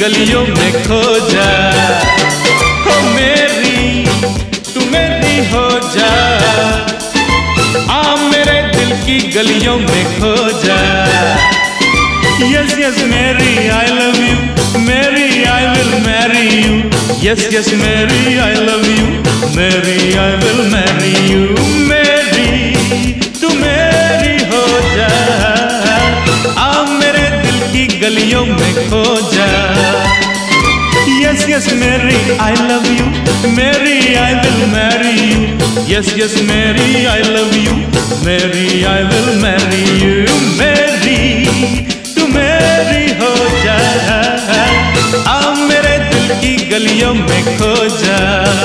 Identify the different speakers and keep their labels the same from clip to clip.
Speaker 1: गलियों में खो जा। हो मेरी तू मेरी हो जा, आ मेरे दिल की गलियों में खो जा। Yes, yes, Mary, I love you. Mary, I will marry you. Yes, yes, Mary, I love you. Mary, I will marry you. Mary, तू मेरी हो जा, आ मेरे दिल की गलियों में खो जा। Yes, yes, Mary, I love you. Mary, I will marry you. Yes, yes, Mary, I love you. Mary, I will marry you. Mary, मेरी हो जा, आ मेरे दिल की गलियों में खो जा।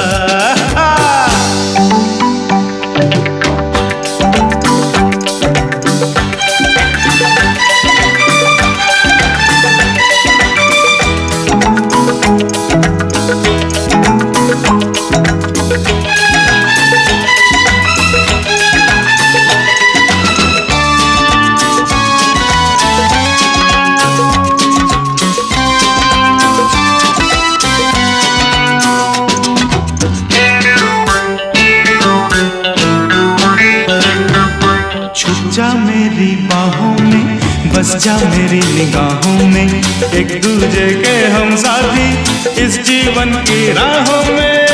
Speaker 1: जा मेरी बाहों में, बस जा मेरी निगाहों में, एक दूजे के हम साथी इस जीवन की राहों में।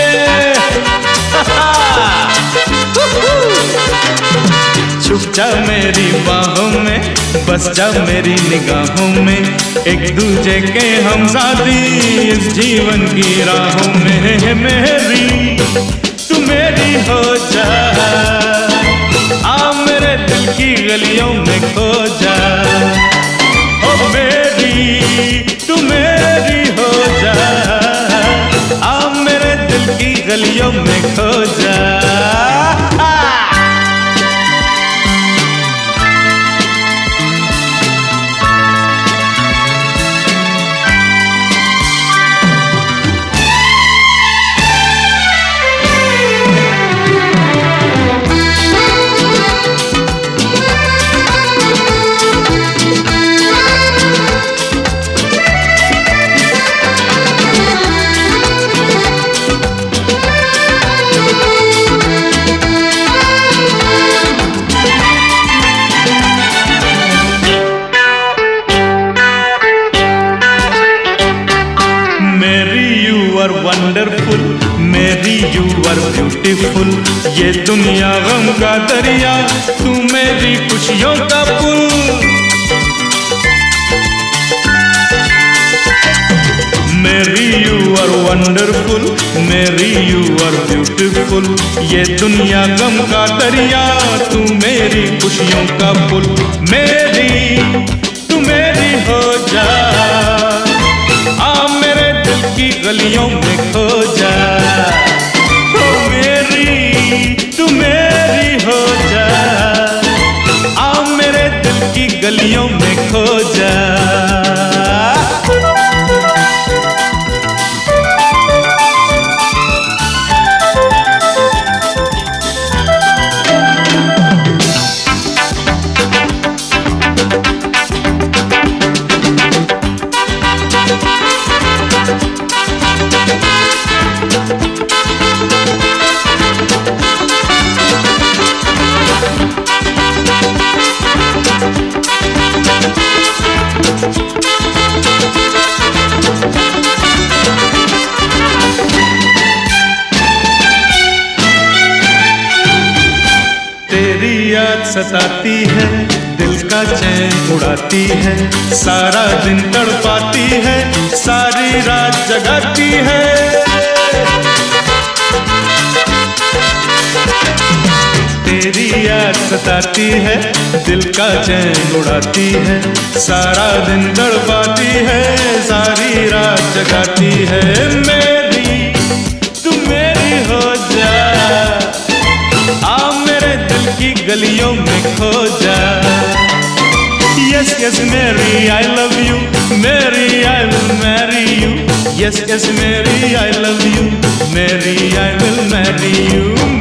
Speaker 1: छुप जा मेरी बाहों में, बस जा मेरी निगाहों में, एक दूजे के हम साथी इस जीवन की राहों में। मेरी तू मेरी हो जा, आ मेरे दिल की गलियों में खो जा। ओ मेरी तू मेरी हो जा, आ मेरे दिल की गलियों में खो जा। Wonderful Mary you are beautiful, ये दुनिया गम का दरिया, तू मेरी खुशियों का पुल। Mary you are wonderful, Mary you are beautiful, ये दुनिया गम का दरिया, तू मेरी खुशियों का पुल। मेरी तू मेरी हो जा, की गलियों में खो जा। हो मेरी तू मेरी हो जा, आ मेरे दिल की गलियों में खो जा। याद सताती है, दिल का चैन उड़ाती है, सारा दिन तड़पाती है, सारी रात जगाती है। तेरी याद सताती है, दिल का चैन उड़ाती है, सारा दिन तड़पाती है, सारी रात जगाती है। मेरी तू मेरी हो जा, आ मेरे दिल की गलियों में खो जा। Yes, yes, Mary, I love you. Mary, I will marry you. Yes, yes, Mary, I love you. Mary, I will marry you.